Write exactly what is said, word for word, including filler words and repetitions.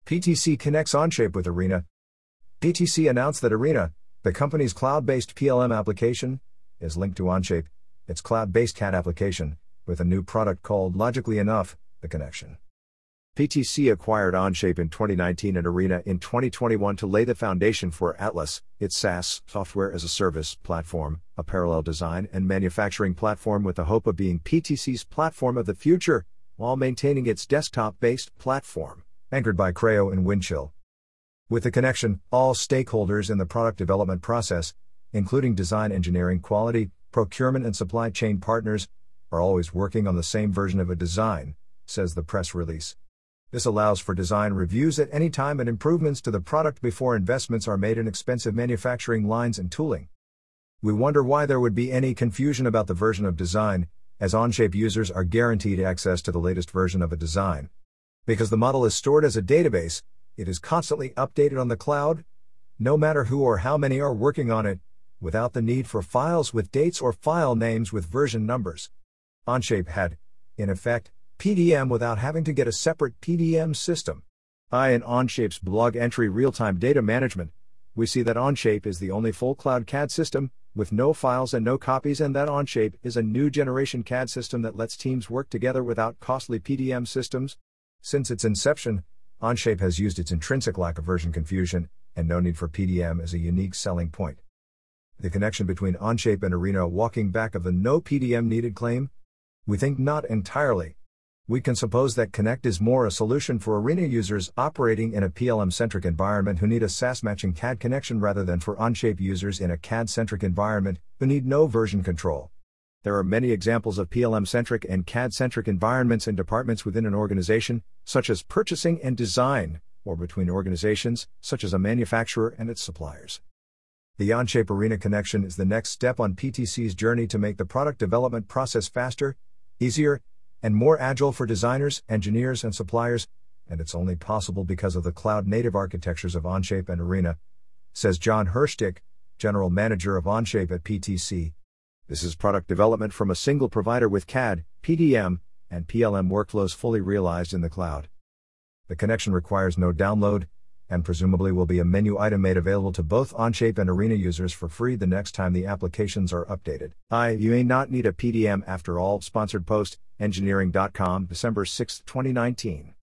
P T C connects Onshape with Arena. P T C announced that Arena, the company's cloud-based P L M application, is linked to Onshape, its cloud-based C A D application, with a new product called Logically Enough, the connection. P T C acquired Onshape in twenty nineteen and Arena in twenty twenty-one to lay the foundation for Atlas, its SaaS, software as a service, platform, a parallel design and manufacturing platform with the hope of being P T C's platform of the future, while maintaining its desktop-based platform, anchored by Creo and Windchill. With the connection, all stakeholders in the product development process, including design, engineering, quality, procurement and supply chain partners, are always working on the same version of a design, says the press release. This allows for design reviews at any time and improvements to the product before investments are made in expensive manufacturing lines and tooling. We wonder why there would be any confusion about the version of design, as Onshape users are guaranteed access to the latest version of a design. Because the model is stored as a database, it is constantly updated on the cloud, no matter who or how many are working on it, without the need for files with dates or file names with version numbers. Onshape had, in effect, P D M without having to get a separate P D M system. I in Onshape's blog entry Real-Time Data Management, we see that Onshape is the only full cloud C A D system, with no files and no copies, and that Onshape is a new generation C A D system that lets teams work together without costly P D M systems. Since its inception, Onshape has used its intrinsic lack of version confusion, and no need for P D M as a unique selling point. The connection between Onshape and Arena walking back of the no P D M needed claim? We think not entirely. We can suppose that Connect is more a solution for Arena users operating in a P L M-centric environment who need a SaaS-matching C A D connection rather than for Onshape users in a C A D-centric environment who need no version control. There are many examples of P L M-centric and C A D-centric environments and departments within an organization, such as purchasing and design, or between organizations, such as a manufacturer and its suppliers. The Onshape Arena connection is the next step on P T C's journey to make the product development process faster, easier, and more agile for designers, engineers, and suppliers, and it's only possible because of the cloud-native architectures of Onshape and Arena, says John Hirschtick, General Manager of Onshape at P T C. This is product development from a single provider with C A D, P D M, and P L M workflows fully realized in the cloud. The connection requires no download, and presumably will be a menu item made available to both Onshape and Arena users for free the next time the applications are updated. I, you may not need a P D M after all. Sponsored post, engineering dot com, December sixth, twenty nineteen.